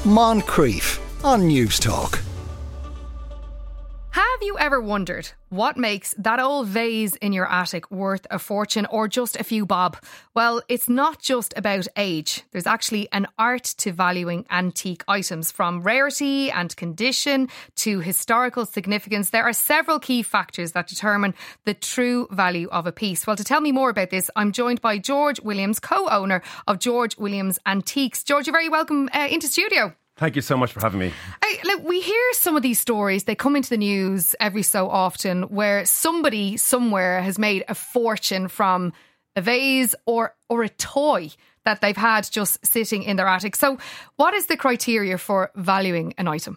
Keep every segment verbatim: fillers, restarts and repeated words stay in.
Moncrief on News Talk. Have you ever wondered what makes that old vase in your attic worth a fortune or just a few bob? Well, it's not just about age. There's actually an art to valuing antique items, from rarity and condition to historical significance. There are several key factors that determine the true value of a piece. Well, to tell me more about this, I'm joined by George Williams, co-owner of George Williams Antiques. George, you're very welcome uh, into studio. Thank you so much for having me. Hey, look, we hear some of these stories, they come into the news every so often, where somebody somewhere has made a fortune from a vase or or a toy that they've had just sitting in their attic. So what is the criteria for valuing an item?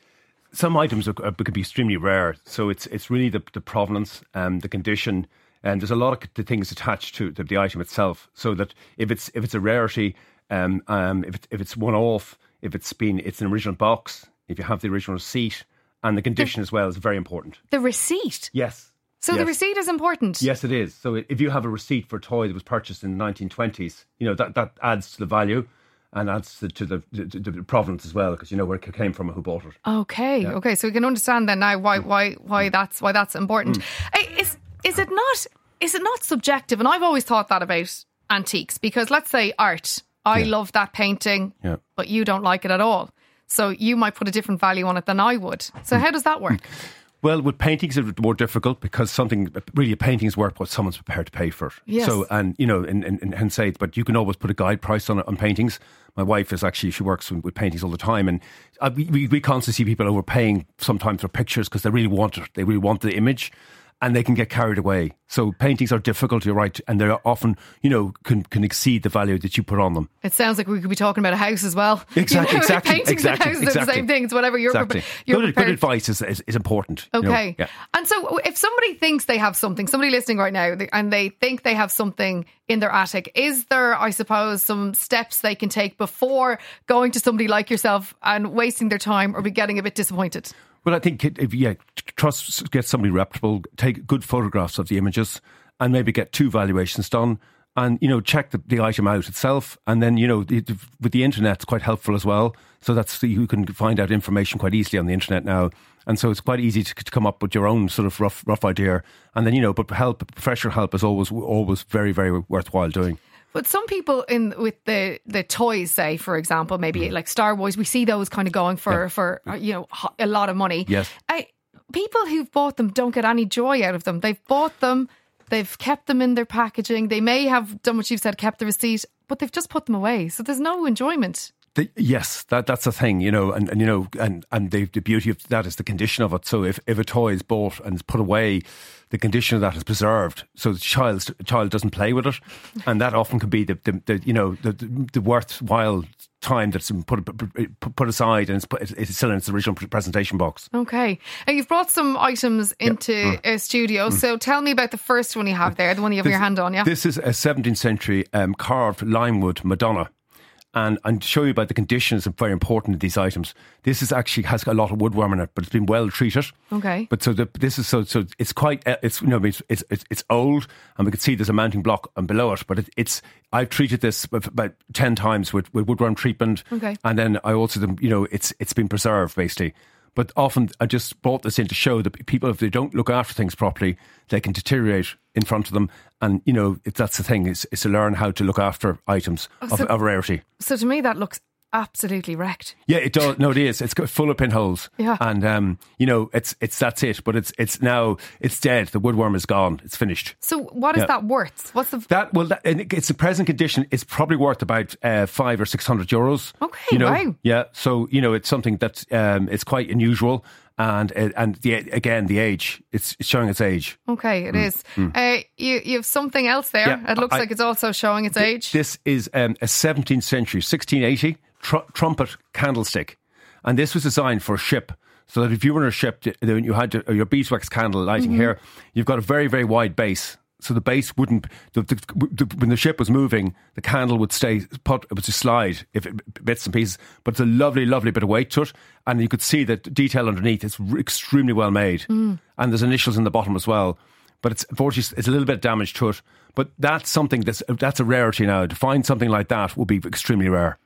Some items are, are, could be extremely rare. So it's it's really the, the provenance, um, the condition, and there's a lot of the things attached to the, the item itself. So that if it's if it's a rarity, um, um, if it's, if it's one off, if it's been, it's an original box, if you have the original receipt, and the condition the, as well is very important. The receipt? Yes. So yes. the receipt is important? Yes, it is. So if you have a receipt for a toy that was purchased in the nineteen twenties, you know, that, that adds to the value and adds to, to, the, to the provenance as well, because you know where it came from and who bought it. Okay, yeah. okay. So we can understand then now why why why that's why that's important. Mm. Hey, is is it not is it not subjective? And I've always thought that about antiques, because let's say art. I yeah. love that painting, yeah. but you don't like it at all. So you might put a different value on it than I would. So how does that work? Well, with paintings, it's more difficult because something, really a painting is worth what someone's prepared to pay for. Yes. So, and, you know, and, and, and say, but you can always put a guide price on on paintings. My wife is actually, she works with paintings all the time. And we, we constantly see people overpaying sometimes for pictures because they really want it. They really want the image. And they can get carried away. So paintings are difficult, you're right, and they're often, you know, can can exceed the value that you put on them. It sounds like we could be talking about a house as well. Exactly, you know, exactly. Paintings exactly, and houses exactly. are the same thing. It's whatever you're, exactly. pre- you're good, prepared. Good advice is, is, is important. Okay. You know? Yeah. And so if somebody thinks they have something, somebody listening right now, and they think they have something in their attic, is there, I suppose, some steps they can take before going to somebody like yourself and wasting their time or be getting a bit disappointed? Well, I think if yeah, trust, get somebody reputable, take good photographs of the images, and maybe get two valuations done, and you know check the, the item out itself, and then you know the, the, with the internet, it's quite helpful as well. So that's you can find out information quite easily on the internet now, and so it's quite easy to, to come up with your own sort of rough rough idea, and then you know, but help, professional help is always always very very worthwhile doing. But some people in with the, the toys, say, for example, maybe mm. like Star Wars, we see those kind of going for, yeah. for you know, a lot of money. Yes. I, people who've bought them don't get any joy out of them. They've bought them, they've kept them in their packaging. They may have done what you've said, kept the receipt, but they've just put them away. So there's no enjoyment. The, yes, that that's the thing, you know, and, and you know, and, and the, the beauty of that is the condition of it. So if, if a toy is bought and is put away, the condition of that is preserved, so the child child doesn't play with it, and that often can be the, the, the you know the, the, the worthwhile time that's been put put aside, and it's, put, it's still in its original presentation box. Okay, and you've brought some items into yep. mm. a studio. Mm. So tell me about the first one you have there, the one you have this, your hand on. Yeah, this is a seventeenth century um, carved limewood Madonna. And and to show you about the conditions, very important of these items. This is actually has a lot of woodworm in it, but it's been well treated. Okay. But so the, this is so so it's quite it's you know it's it's it's old, and we can see there's a mounting block and below it. But it, it's I've treated this about ten times with, with woodworm treatment. Okay. And then I also you know it's it's been preserved basically. But often I just brought this in to show that people, if they don't look after things properly, they can deteriorate in front of them. And, you know, it, that's the thing, is, is to learn how to look after items oh, of, so, of rarity. So to me, that looks absolutely wrecked. Yeah, it does. No, it is. It's got full of pinholes. Yeah. And, um, you know, it's it's that's it. But it's it's now, it's dead. The woodworm is gone. It's finished. So what is yeah. that worth? What's the... That, well, that, it's the present condition. It's probably worth about uh, five or six hundred euros. Okay, you know? wow. Yeah. So, you know, it's something that's, um, it's quite unusual. And and the again the age, it's showing its age. Okay, it mm. is. Mm. Uh, you you have something else there. Yeah, it looks I, like it's also showing its th- age. This is um, a seventeenth century, sixteen eighty tr- trumpet candlestick, and this was designed for a ship. So that if you were on a ship, you had to, your beeswax candle lighting mm-hmm. here. You've got a very very wide base. So the base wouldn't, the, the, the, when the ship was moving, the candle would stay put, it would just slide if it, bits and pieces. But it's a lovely, lovely bit of weight to it. And you could see the detail underneath. It's extremely well made. Mm. And there's initials in the bottom as well. But it's unfortunately, it's a little bit of damage to it. But that's something that's, that's a rarity now. To find something like that would be extremely rare.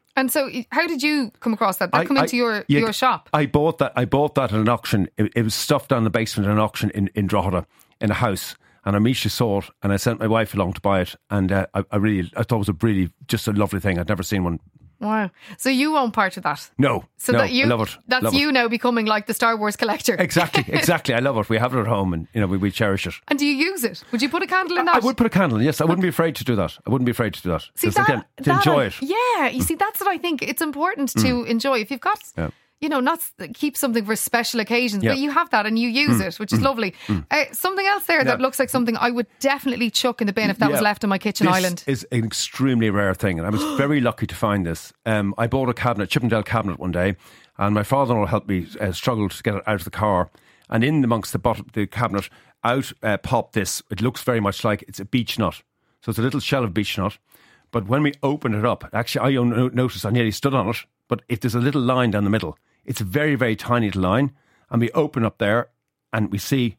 And so, how did you come across that? That I, come into I, your yeah, your shop? I bought that. I bought that at an auction. It, it was stuffed down the basement at an auction in in Drogheda in a house. And Amisha saw it, and I sent my wife along to buy it. And uh, I, I really, I thought it was a really just a lovely thing. I'd never seen one. Wow! So you own part of that? No, so no, that you, I love it. That's love you it. now becoming like the Star Wars collector. Exactly, exactly. I love it. We have it at home, and you know we, we cherish it. And do you use it? Would you put a candle in that? I, I would put a candle in. Yes, I wouldn't be afraid to do that. I wouldn't be afraid to do that. See, Just, that, again, to that enjoy I, it. Yeah, you see, that's what I think. It's important to Mm. enjoy. If you've got, Yeah. you know, not s- keep something for special occasions, Yeah. but you have that and you use it, which is lovely. Uh, something else there that Yeah. looks like something I would definitely chuck in the bin if that was Yeah. left on my kitchen this island. is an extremely rare thing, and I was very lucky to find this. Um, I bought a cabinet, Chippendale cabinet, one day, and my father-in-law helped me uh, struggle to get it out of the car. And in amongst the bottom, the cabinet, out uh, popped this. It looks very much like it's a beech nut, so it's a little shell of beech nut. But when we opened it up, actually, I no- noticed I nearly stood on it. But if there's a little line down the middle, it's a very, very tiny little line. And we open up there and we see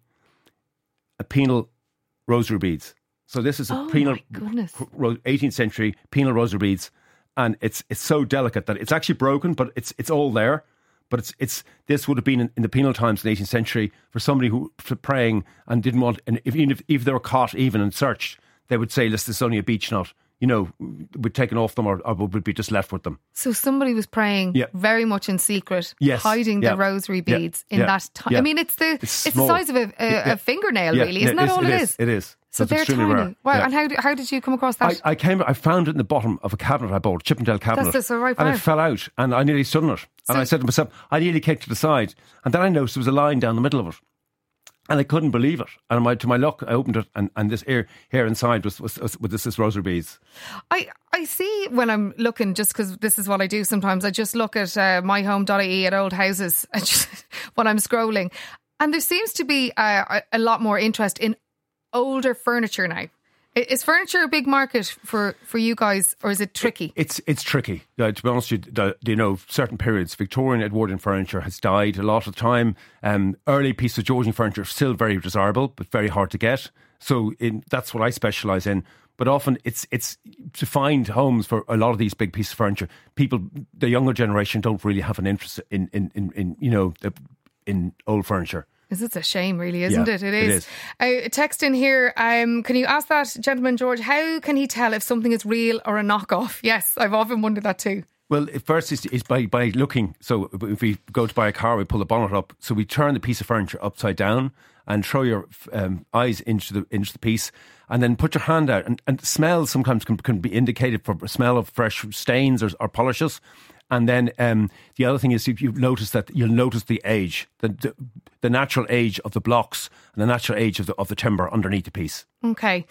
a penal rosary beads. So this is a Oh, penal, my goodness. ro- eighteenth century penal rosary beads. And it's it's so delicate that it's actually broken, but it's it's all there. But it's it's this would have been in, in the penal times in the eighteenth century for somebody who for praying and didn't want, and if, even if, if they were caught even and searched, they would say, "Listen, this is only a beech nut." You know, would taken off them, or, or would be just left with them. So somebody was praying Yeah. very much in secret, Yes. hiding Yeah. the rosary Yeah. beads in Yeah. that time. Yeah. I mean, it's the it's, It's the small. size of a, a, Yeah. a fingernail, Yeah, really. yeah, Isn't that it is, all it it is? is. It is. So it's they're extremely tiny. rare. Wow! Yeah. And how d- how did you come across that? I, I came, I found it in the bottom of a cabinet I bought, a Chippendale cabinet, That's the- so right and there. it fell out, and I nearly stood on it. And So- I said to myself, I nearly kicked to the side, and then I noticed there was a line down the middle of it, and I couldn't believe it. And my, to my luck, I opened it, and, and this here, here inside was, was, was with this, this rosary beads. I, I see when I'm looking, just because this is what I do sometimes, I just look at uh, my home dot I E at old houses and just, when I'm scrolling. And there seems to be uh, a, a lot more interest in older furniture now. I- Is furniture a big market for, for you guys, or is it tricky? It's it's tricky. Uh, to be honest with you, the, you know, certain periods, Victorian Edwardian furniture has died a lot of the time. Um, early pieces of Georgian furniture are still very desirable, but very hard to get. So in, that's what I specialise in. But often it's it's to find homes for a lot of these big pieces of furniture. People, the younger generation, don't really have an interest in in in, in you know the, in old furniture. It's a shame, really, isn't Yeah, it? It it is. A text in here. Um, can you ask that gentleman, George, how can he tell if something is real or a knockoff? Yes, I've often wondered that too. Well, at first is is by, by looking. So if we go to buy a car, we pull the bonnet up. So we turn the piece of furniture upside down and throw your um, eyes into the into the piece, and then put your hand out. And, and smell sometimes can, can be indicated for a smell of fresh stains or, or polishes. And then um, the other thing is, if you notice that, you'll notice the age, the, the the natural age of the blocks and the natural age of the of the timber underneath the piece. Okay.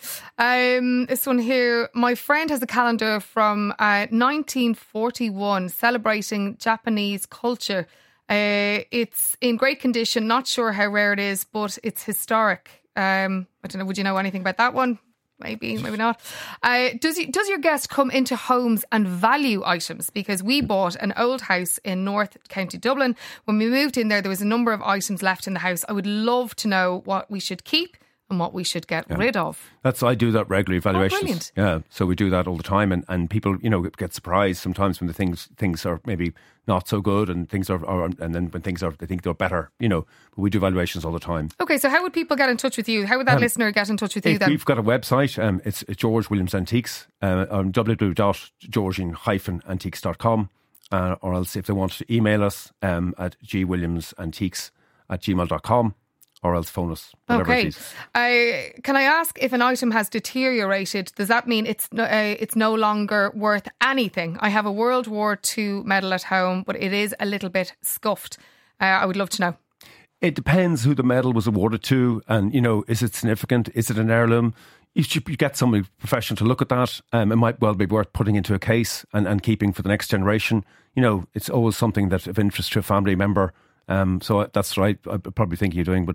Um, this one here. My friend has a calendar from uh, nineteen forty-one celebrating Japanese culture. Uh, it's in great condition. Not sure how rare it is, but it's historic. Um, I don't know. Would you know anything about that one? Maybe, maybe not. Uh, does you, does your guest come into homes and value items? Because we bought an old house in North County Dublin. When we moved in there, there was a number of items left in the house. I would love to know what we should keep and what we should get Yeah. rid of. That's I do that regularly. Evaluations. brilliant. Yeah, so we do that all the time, and, and people, you know, get surprised sometimes when the things things are maybe not so good, and things are, are and then when things are they think they're better, you know. But we do evaluations all the time. Okay, so how would people get in touch with you? How would that Um, listener get in touch with you If then? we've got a website, um, it's George Williams Antiques uh, on w w w dot georgian dash antiques dot com, uh, or else if they want to email us um, at g williams antiques at gmail dot com, or else phone us. Whatever it Okay. is. Uh, can I ask if an item has deteriorated? Does that mean it's no, uh, it's no longer worth anything? I have a World War Two medal at home, but it is a little bit scuffed. Uh, I would love to know. It depends who the medal was awarded to, and you know, is it significant? Is it an heirloom? You should you get somebody professional to look at that. Um, it might well be worth putting into a case and, and keeping for the next generation. You know, it's always something that's of interest to a family member. Um, so that's right. I probably think you're doing, but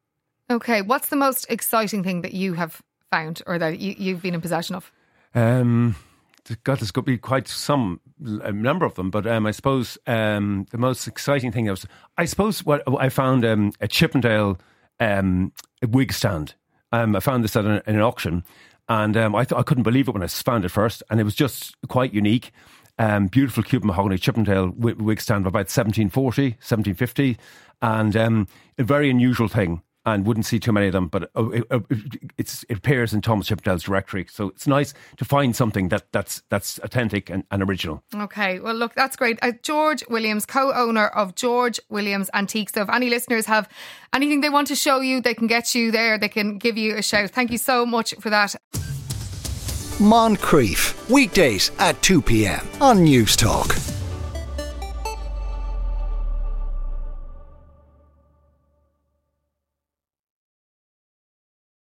Okay, what's the most exciting thing that you have found or that you, you've been in possession of? um, God, there's going to be quite some a number of them. But um, I suppose um, the most exciting thing was, I suppose, what I found um, a Chippendale um, a wig stand. Um, I found this at an, an auction, and um, I th- I couldn't believe it when I found it first, and it was just quite unique. Um, beautiful Cuban mahogany Chippendale wig, wig stand of about seventeen forty, seventeen fifty, and um, a very unusual thing. And wouldn't see too many of them, but it, it, it's, it appears in Thomas Chippendale's directory. So it's nice to find something that, that's that's authentic and, and original. Okay, well look, that's great. Uh, George Williams, co-owner of George Williams Antiques. So if any listeners have anything they want to show you, they can get you there. They can give you a shout. Thank you so much for that. Moncrief, weekdays at two p.m. on News Talk.